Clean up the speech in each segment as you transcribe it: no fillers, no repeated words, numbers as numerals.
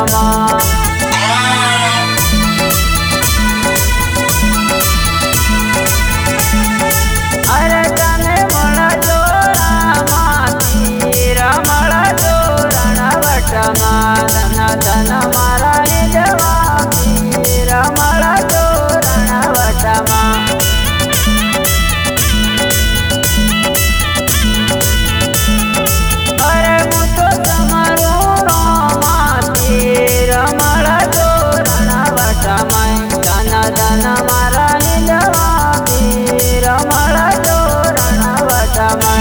रणवटमा। अरे तने મળજો રામાથી રમળજો રણવટમાં ધન ધન મારા જવાબી રમળજો રણવટમાં। अरे હું તો તમારો રોમાથી રમળજો રણવટમાં ધન ધન મારા જવાબી રમળજો रणवटमा।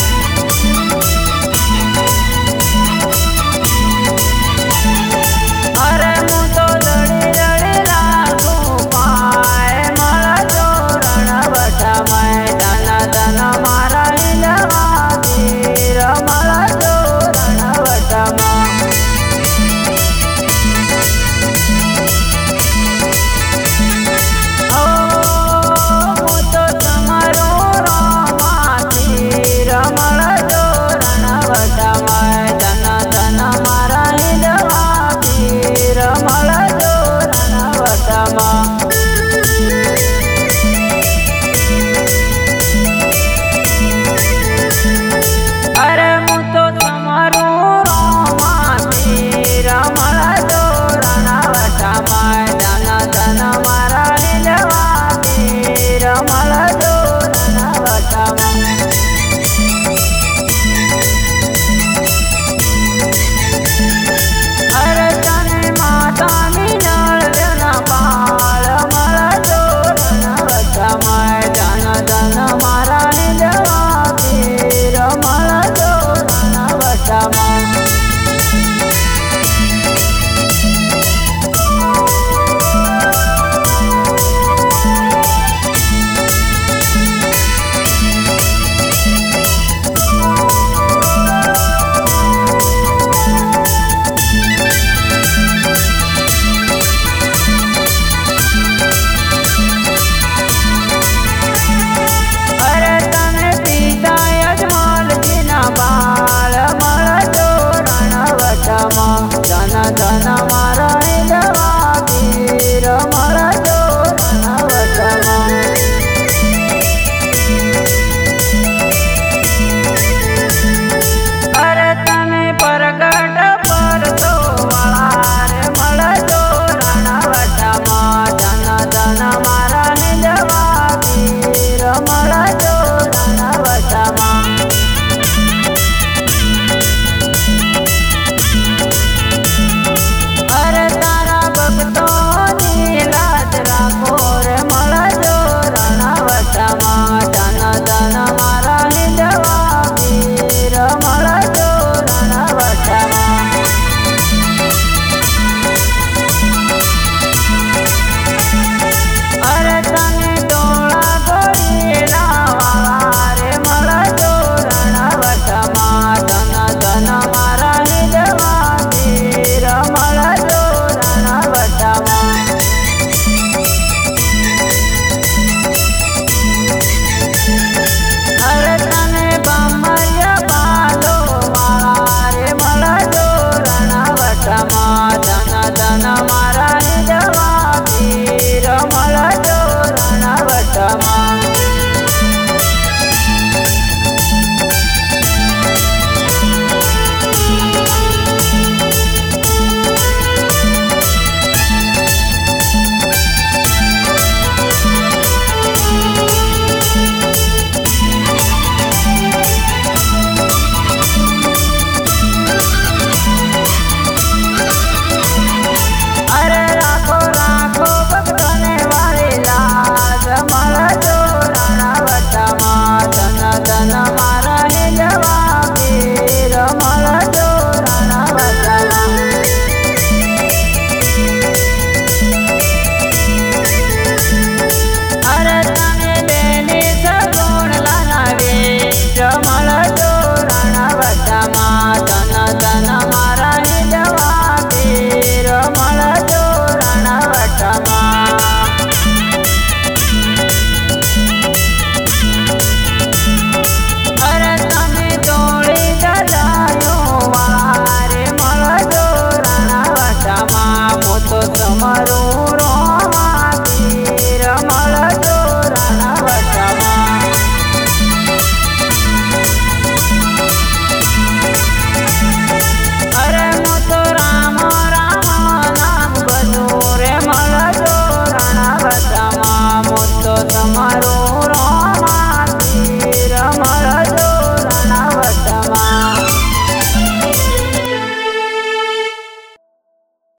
अरे હું તો લડી લડી રાખું પાય મળજો રણવટમાં ધન ધન મારા જવાબી રમળજો रणवटमा। रमळजो रणवटमा धन धन मारा जवाबी रमळजो रणवटमा। अरे હું તો તમારો રોમાથી રમળજો रणवटमा धन धन मारा जवाबी रमळजो रणवटमा। अरे तने मातानी नळना बाळ મળજો रणवटमा धन धन मारा जवाबी रमळजो रणवटमा। अरे तने पिता यजमानजीना बाळ મળજો रणवटमा धन धन मारा